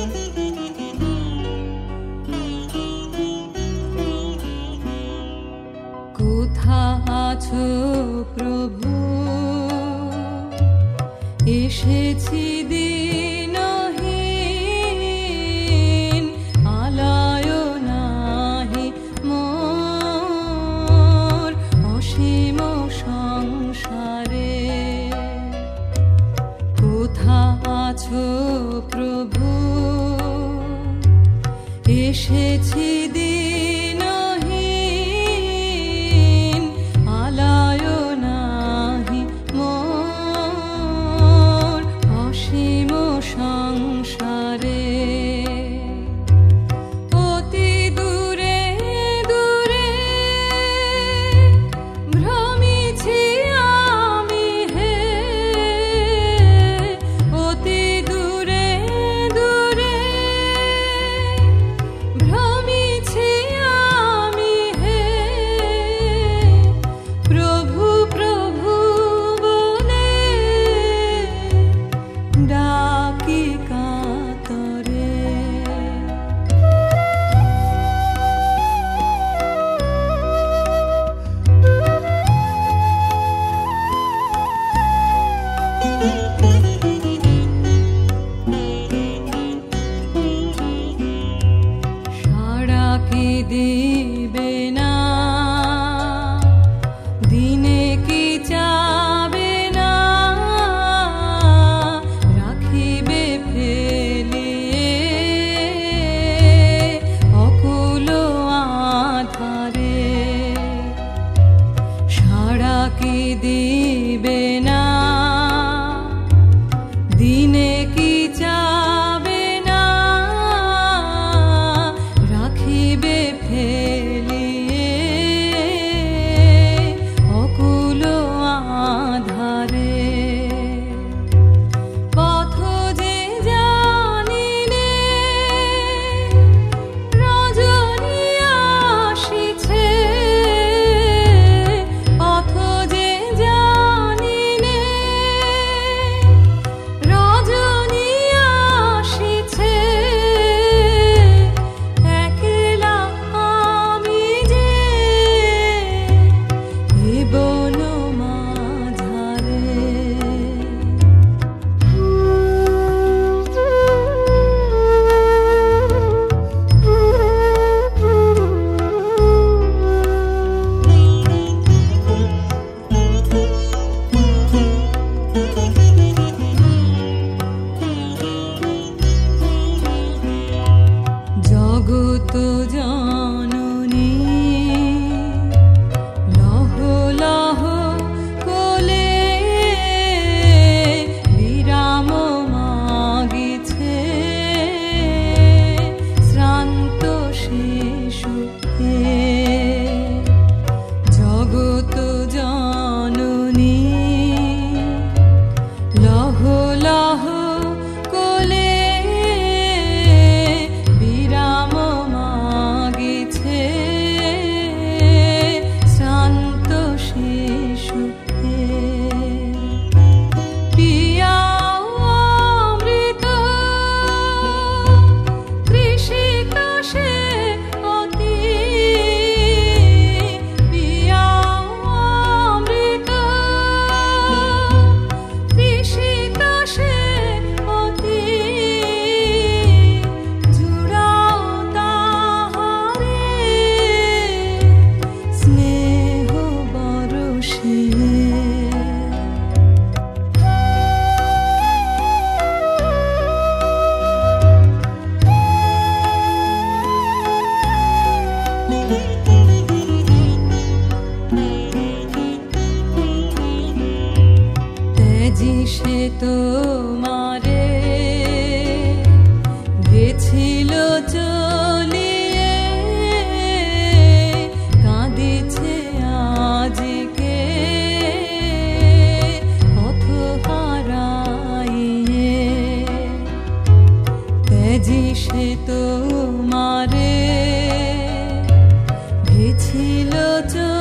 কোথা আছো প্রভু, এসেছি দিনহীন, আলয় নাহি মোর অসীম সংসারে। কোথা আছো প্রভু, এসেছি দিনহীন, আলয় নাহি মোর অসীম সংসারে। অতি দূরে দূরে ভ্রমিছি আমি হে, অতি দূরে দূরে ভ্রমিছি আমি হে, প্রভু প্রভু বলে ডাকি কাতরে। সাড়া কি দিবে না, দিনে কি চাবে না, রাখিবে ফেলিয়ে অকুল আধারে। সাড়া কি দিবে না, দিনে কি চাবে না, রাখিবে ফেলিয়ে অকুল আধারে। পথ যে জানিনে রজনী আসিছে, পথ যে জানিনে রজনী আসিছে, একলা আমি যে এ বন মাঝারে। জগত জননী লহ লহ কোলে বিরাম মাগিছে, শ্রান্ত শিশুকে। জগত জননী লহ লহ কোলে বিরাম মাগিছে, শান্ত শিশুকে। পিয়াও অমৃত তৃষিতাসে অতি, পিয়াও অমৃত তৃষিতাসে অতি, জুড়াও তাহারে স্নেহ বরষে। তেজি সে তোমারে গেছিল চলিয়ে, কাঁদিছে আজকে পথ হারাইয়ে। তেজি সে তোমারে গেছিল